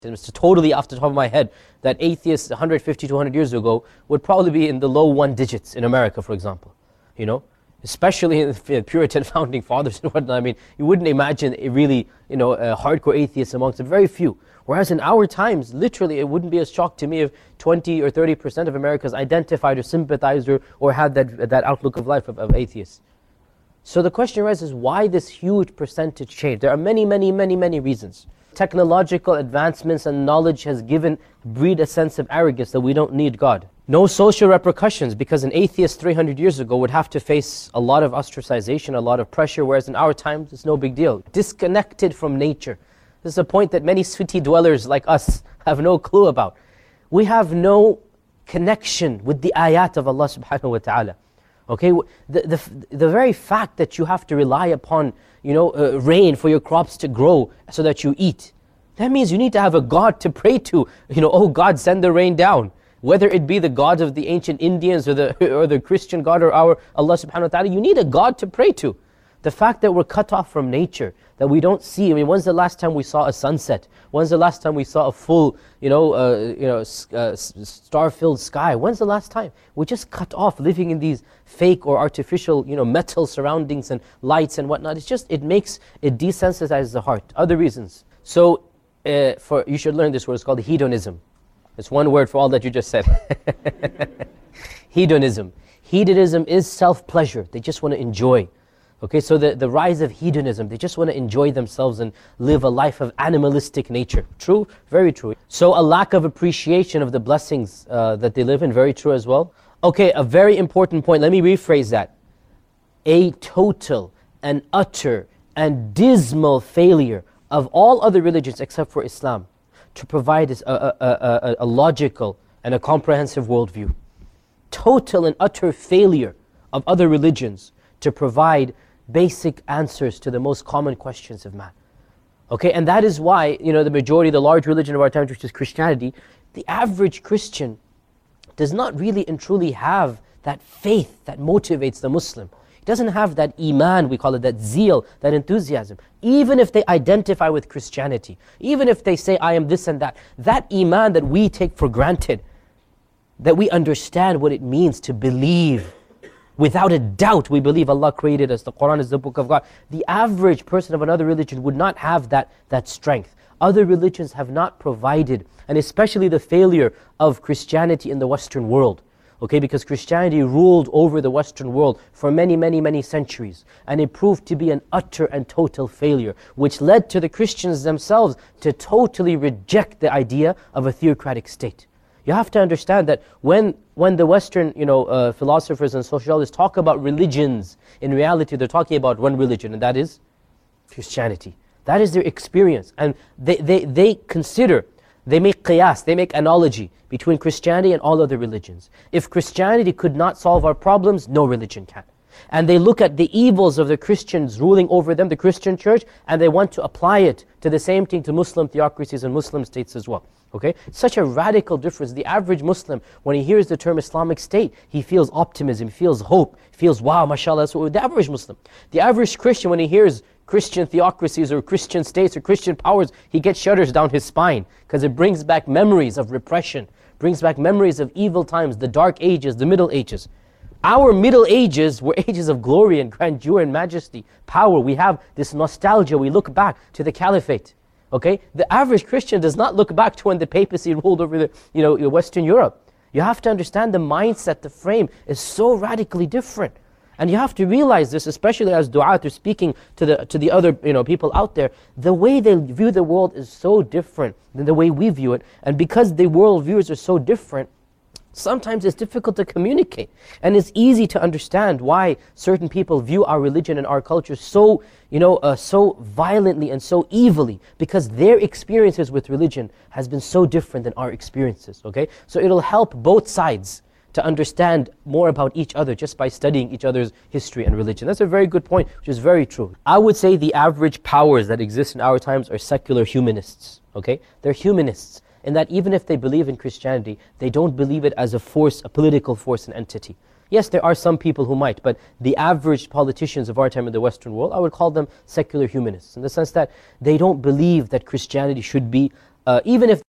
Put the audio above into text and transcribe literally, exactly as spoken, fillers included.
It's totally off the top of my head that atheists one hundred fifty, two hundred years ago would probably be in the low one digits in America, for example. You know, especially in the Puritan founding fathers and whatnot. I mean, you wouldn't imagine a really, you know, a hardcore atheists amongst them, very few. Whereas in our times, literally, it wouldn't be a shock to me if twenty or thirty percent of Americans identified or sympathized or, or had that, that outlook of life of, of atheists. So the question arises, why this huge percentage change? There are many, many, many, many reasons. Technological advancements and knowledge has given, breed a sense of arrogance that we don't need God. No social repercussions, because an atheist three hundred years ago would have to face a lot of ostracization, a lot of pressure, whereas in our times it's no big deal. Disconnected from nature. This is a point that many city dwellers like us have no clue about. We have no connection with the ayat of Allah subhanahu wa ta'ala. Okay, the, the, the very fact that you have to rely upon, you know, uh, rain for your crops to grow so that you eat, that means you need to have a God to pray to. You know, oh God, send the rain down. Whether it be the God of the ancient Indians or the, or the Christian God or our Allah subhanahu wa ta'ala, you need a God to pray to. The fact that we're cut off from nature, that we don't see, I mean, when's the last time we saw a sunset? When's the last time we saw a full, you know, uh, you know, uh, star-filled sky? When's the last time? We're just cut off, living in these fake or artificial, you know, metal surroundings and lights and whatnot. It's just, it makes, it desensitizes the heart. Other reasons. So, uh, for you should learn this word, it's called hedonism. It's one word for all that you just said. Hedonism. Hedonism is self-pleasure. They just want to enjoy. Okay, so the, the rise of hedonism, they just want to enjoy themselves and live a life of animalistic nature. True? Very true. So a lack of appreciation of the blessings uh, that they live in, very true as well. Okay, a very important point, let me rephrase that. A total and utter and dismal failure of all other religions except for Islam to provide a, a, a, a logical and a comprehensive worldview. Total and utter failure of other religions to provide basic answers to the most common questions of man. Okay, and that is why, you know, the majority, the large religion of our times, which is Christianity, the average Christian does not really and truly have that faith that motivates the Muslim. He doesn't have that iman, we call it, that zeal, that enthusiasm. Even if they identify with Christianity, even if they say, I am this and that, that iman that we take for granted, that we understand what it means to believe. Without a doubt, we believe Allah created us. The Quran is the book of God. The average person of another religion would not have that, that strength. Other religions have not provided, and especially the failure of Christianity in the Western world. Okay, because Christianity ruled over the Western world for many, many, many centuries. And it proved to be an utter and total failure, which led to the Christians themselves to totally reject the idea of a theocratic state. You have to understand that when when the Western, you know, uh, philosophers and sociologists talk about religions, in reality they're talking about one religion, and that is Christianity. That is their experience, and they they they consider, they make qiyas, they make analogy between Christianity and all other religions. If Christianity could not solve our problems, no religion can. And they look at the evils of the Christians ruling over them, the Christian church, and they want to apply it to the same thing to Muslim theocracies and Muslim states as well. Okay, such a radical difference. The average Muslim, when he hears the term Islamic State, he feels optimism, he feels hope, he feels, wow, mashallah. So the average Muslim. The average Christian, when he hears Christian theocracies or Christian states or Christian powers, he gets shudders down his spine, because it brings back memories of repression, brings back memories of evil times, the dark ages, the middle ages. Our middle ages were ages of glory and grandeur and majesty, power. We have this nostalgia, we look back to the caliphate. Okay, the average Christian does not look back to when the papacy ruled over the, you know, Western Europe. You have to understand the mindset, the frame is so radically different. And you have to realize this, especially as du'at are speaking to the, to the other, you know, people out there. The way they view the world is so different than the way we view it. And because the world views are so different, sometimes it's difficult to communicate. And it's easy to understand why certain people view our religion and our culture so, you know, uh, so violently and so evilly, because their experiences with religion has been so different than our experiences, okay? So it'll help both sides to understand more about each other just by studying each other's history and religion. That's a very good point, which is very true. I would say the average powers that exist in our times are secular humanists, okay? They're humanists, in that even if they believe in Christianity, they don't believe it as a force, a political force and entity. Yes, there are some people who might, but the average politicians of our time in the Western world, I would call them secular humanists, in the sense that they don't believe that Christianity should be uh, even if